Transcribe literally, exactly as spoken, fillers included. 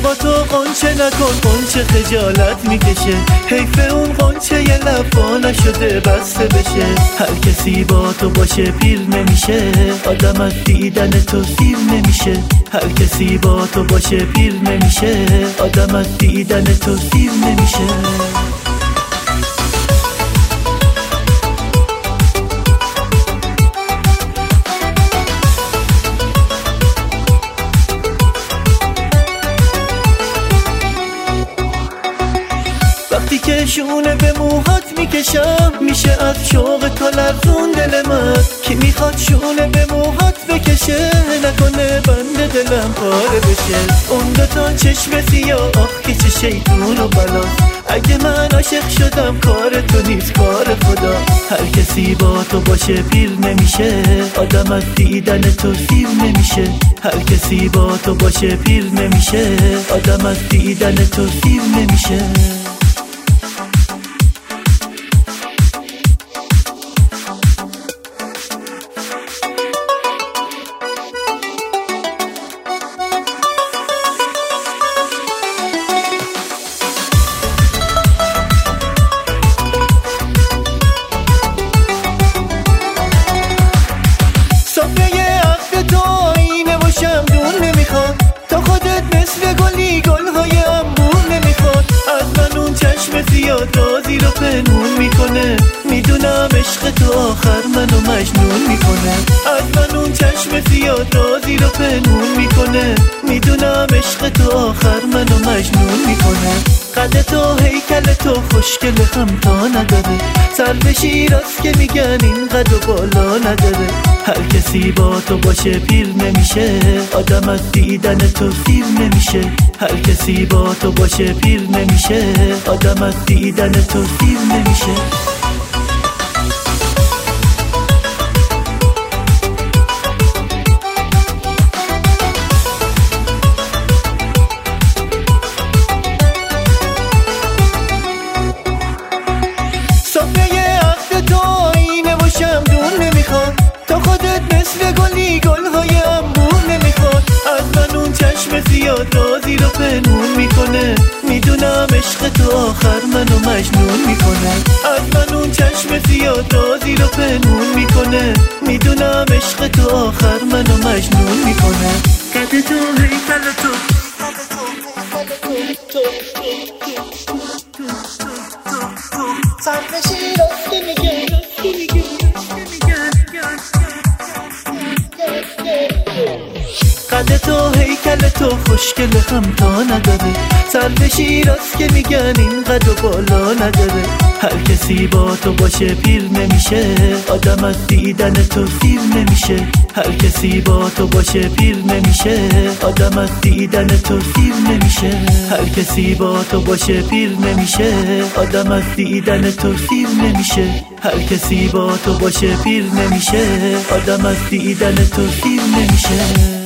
لباتو قنچه نکن، قنچه خجالت میکشه. حیف اون قنچه یه لبا نشده بسته بشه. هر کسی با تو باشه پیر نمیشه، آدم از دیدن تو سیر نمیشه. هر کسی با تو باشه پیر نمیشه، آدم از دیدن تو سیر نمیشه. وقتی که شونه به موهات میکشم، میشه از شوق تو لرزون دل من. کی میخواد شونه به موهات بکشه، نکنه بند دلم پاره بشه. اون دوتا چشم سیاه که چه شیطون و بلا. اگه من عاشق شدم کار تو نیست کار خدا. هر کسی با تو باشه پیر نمیشه، آدم از دیدن تو سیر نمیشه. هر کسی با تو باشه پیر نمیشه، آدم از دیدن تو سیر نمیشه. رازی رو پنهون میکنه، میدونم عشق تو آخر منو مجنون میکنه. از من اون چشم زیاد رازی رو پنهون میکنه، میدونم عشق تو آخر منو مجنون میکنه. قد تو هیکل تو خوشگل همتا نداره، سر به شیراز که میگن این قد و بالا نداره. هر کسی با تو باشه پیر نمیشه، آدم از دیدن تو سیر نمیشه. هر کسی با تو باشه پیر نمیشه، آدم از دیدن تو سیر نمیشه. رازی رو پنهون میکنه، میدونم عشق تو آخر منو مجنون میکنه. از من اون چشم زیاد رازی رو پنهون میکنه، میدونم عشق تو آخر منو مجنون میکنه. قد تو هیکل تو سر به شیراز که میگن قد تو هیکل تو خوشگل همتا نداره، سر به شیراز که میگن این قد و بالا نداره. هر کسی با تو باشه پیر نمیشه، آدم از دیدن تو سیر نمیشه. هر کسی با تو باشه پیر نمیشه، آدم از دیدن تو سیر نمیشه. هر کسی با تو باشه پیر نمیشه، آدم از دیدن تو سیر نمیشه. هر کسی با تو باشه پیر نمیشه، آدم از دیدن تو سیر نمیشه.